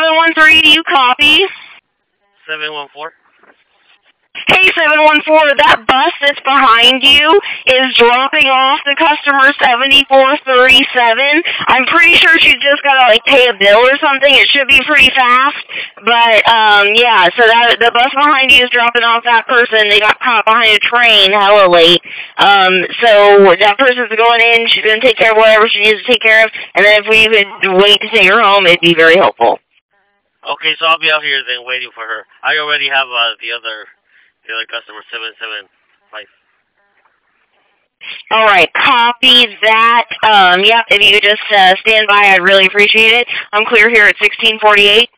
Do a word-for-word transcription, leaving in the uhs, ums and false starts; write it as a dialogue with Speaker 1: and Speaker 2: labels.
Speaker 1: seven one three, do you copy?
Speaker 2: seven one four.
Speaker 1: Hey, seven one four, that bus that's behind you is dropping off the customer seventy-four thirty-seven. I'm pretty sure she's just got to, like, pay a bill or something. It should be pretty fast. But, um, yeah, so that the bus behind you is dropping off that person. They got caught behind a train hella late. Um, so that person's going in. She's going to take care of whatever she needs to take care of. And then if we could wait to take her home, it'd be very helpful.
Speaker 2: Okay, so I'll be out here then waiting for her. I already have uh, the other... The other customer, seven seven five.
Speaker 1: All right, copy that. Um, yeah, if you could just uh, stand by, I'd really appreciate it. I'm clear here at sixteen forty-eight.